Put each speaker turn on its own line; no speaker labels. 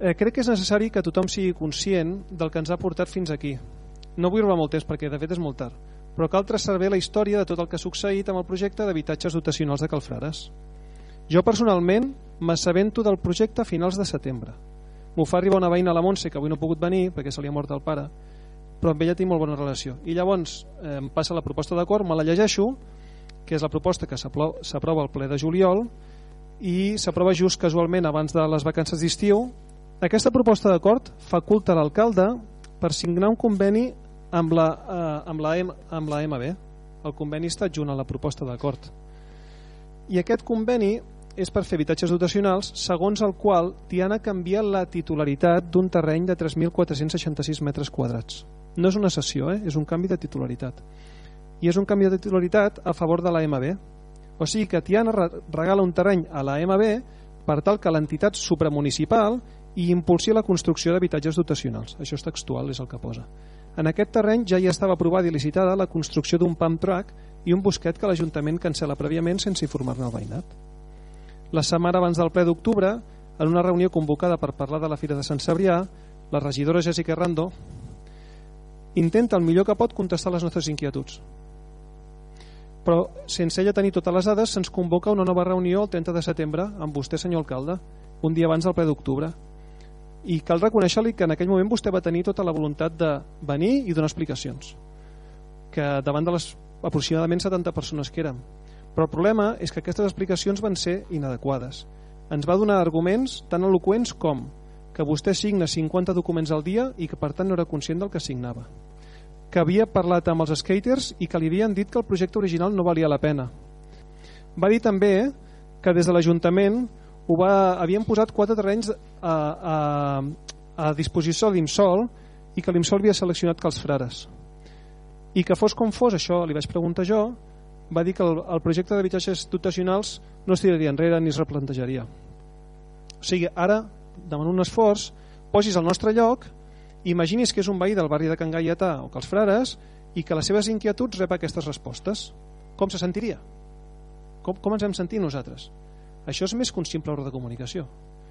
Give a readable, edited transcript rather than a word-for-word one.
Crec que és necessari que tothom sigui conscient del que ens ha portat fins aquí. No vull robar molt temps perquè de fet és molt tard, però cal traçar bé la història de tot el que ha succeït amb el projecte d'habitatges dotacionals de Cal Frares. Jo personalment m'assabento del projecte a finals de setembre. M'ho fa arribar una veïna, la Montse, que avui no ha pogut venir perquè se li ha mort el pare, però amb ella tinc molt bona relació. I llavors em passa la proposta d'acord, me la llegeixo, que és la proposta que s'aprova al ple de juliol i s'aprova just casualment abans de les vacances d'estiu. Aquesta proposta d'acord faculta l'alcalde per signar un conveni amb la MB. El conveni està adjunt a la proposta d'acord. I aquest conveni és per fer habitatges dotacionals, segons el qual Tiana canvia la titularitat d'un terreny de 3.466 metres quadrats. No és una cessió, és un canvi de titularitat. I és un canvi de titularitat a favor de la MB. O sigui que Tiana regala un terreny a la MB per tal que l'entitat supramunicipal hi impulsi la construcció d'habitatges dotacionals. Això és textual, és el que posa. En aquest terreny ja hi estava aprovada i licitada la construcció d'un pump track i un bosquet que l'Ajuntament cancela prèviament sense informar-ne el veïnat. La setmana abans del ple d'octubre, en una reunió convocada per parlar de la Fira de Sant Cebrià, la regidora Jessica Rando intenta el millor que pot contestar les nostres inquietuds. Però sense ella tenir totes les dades se'ns convoca una nova reunió el 30 de setembre amb vostè, senyor alcalde, un dia abans del ple d'octubre. I cal reconèixer-li que en aquell moment vostè va tenir tota la voluntat de venir i donar explicacions, que davant de les aproximadament 70 persones que érem. Però el problema és que aquestes explicacions van ser inadequades. Ens va donar arguments tan eloqüents com que vostè signa 50 documents al dia i que per tant no era conscient del que signava, que havia parlat amb els skaters i que li havien dit que el projecte original no valia la pena. Va dir també que des de l'Ajuntament havien posat 4 terrenys a disposició d'Imsol i que l'Imsol havia seleccionat Cal Frares. I que fos com fos, això li vaig preguntar jo, va dir que el projecte d'habitatges dotacionals no es tiraria enrere ni es replantejaria. O sigui, ara demano un esforç, posis al nostre lloc, imaginis que és un veí del barri de Can Gaietà o Cal Frares i que les seves inquietuds rep aquestes respostes. Com se sentiria? Com ens hem sentit nosaltres? Això és més que un simple ordre de comunicació.